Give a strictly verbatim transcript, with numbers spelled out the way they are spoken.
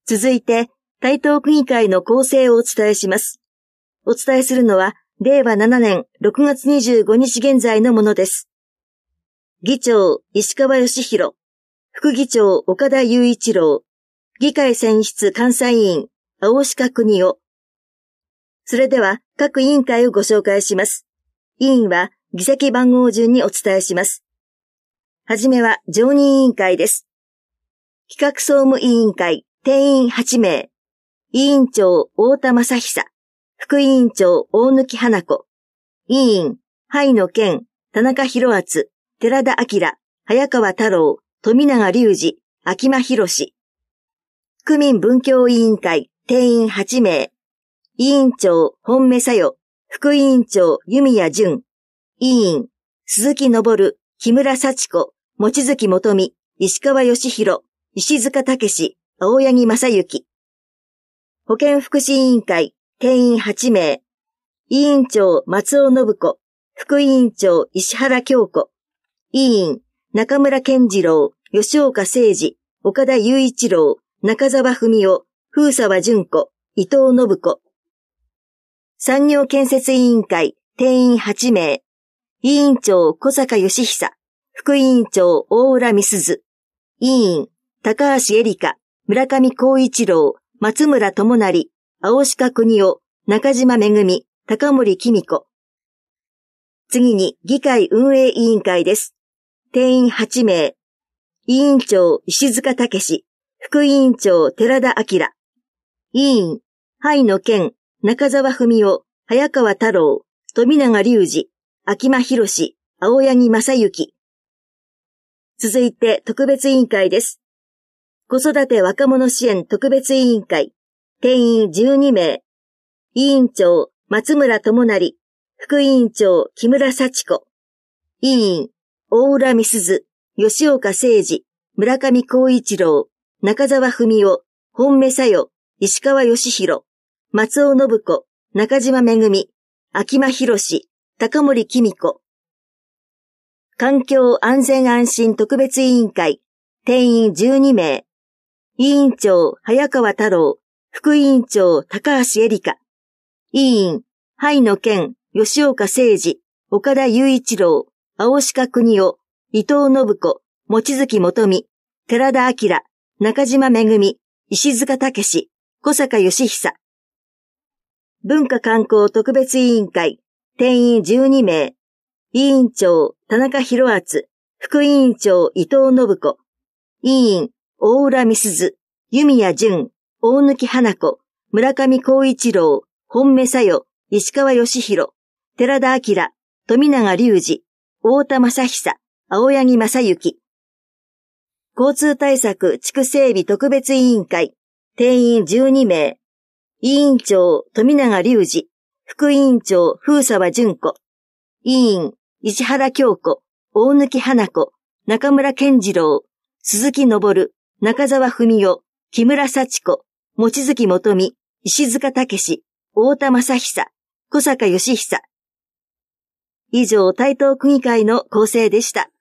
続いて、台東区議会の構成をお伝えします。お伝えするのは、れいわななねんろくがつにじゅうごにち現在のものです。議長、石川義弘。副議長、岡田雄一郎。議会選出監査委員、青鹿邦夫。それでは、各委員会をご紹介します。委員は、議席番号順にお伝えします。はじめは、常任委員会です。企画総務委員会、定員はちめい。委員長、太田正久。副委員長、大貫花子。委員、灰野健、田中宏敦、寺田明、早川太郎、富永隆二、秋間博。区民文教委員会、定員はちめい。委員長、本目小代。副委員長、弓谷淳。委員、鈴木昇、木村幸子、望月元美、石川義弘、石塚武、青柳正幸。保健福祉委員会、定員はちめい。委員長、松尾信子。副委員長、石原京子。委員、中村健次郎、吉岡誠二、岡田雄一郎、中澤文夫、風沢淳子、伊藤信子。産業建設委員会、定員はちめい。委員長、小坂義久。副委員長、大浦美鈴。委員、高橋恵梨香、村上光一郎、松村智成、青鹿邦夫、中島めぐみ、高森公子。次に、議会運営委員会です。定員はちめい。委員長、石塚武、副委員長、寺田明。委員、灰野健、中澤文夫、早川太郎、富永隆二、秋間博、青柳正幸。続いて、特別委員会です。子育て若者支援特別委員会、定員じゅうにめい。委員長、松村智成、副委員長、木村幸子。委員、大浦美鈴、吉岡誠二、村上光一郎、中澤文夫、本目小代、石川義弘、松尾信子、中島めぐみ、秋間博、高森公子。環境安全安心特別委員会、定員じゅうにめい。委員長、早川太郎、副委員長、高橋恵梨香。委員、灰野健、吉岡誠二、岡田雄一郎、青鹿邦夫、伊藤信子、望月元美、寺田明、中島めぐみ、石塚武、小坂義久。文化観光特別委員会、定員じゅうにめい。委員長、田中宏敦、副委員長、伊藤信子。委員、大浦美鈴、弓谷淳、大貫花子、村上光一郎、本目小代、石川義弘、寺田明、富永隆二、太田正久、青柳正幸。交通対策地区整備特別委員会、定員じゅうにめい。委員長、富永隆二、副委員長、風沢淳子。委員、石原京子、大貫花子、中村健次郎、鈴木昇、中澤文夫、木村幸子、望月元美、石塚武、太田正久、小坂義久。以上、台東区議会の構成でした。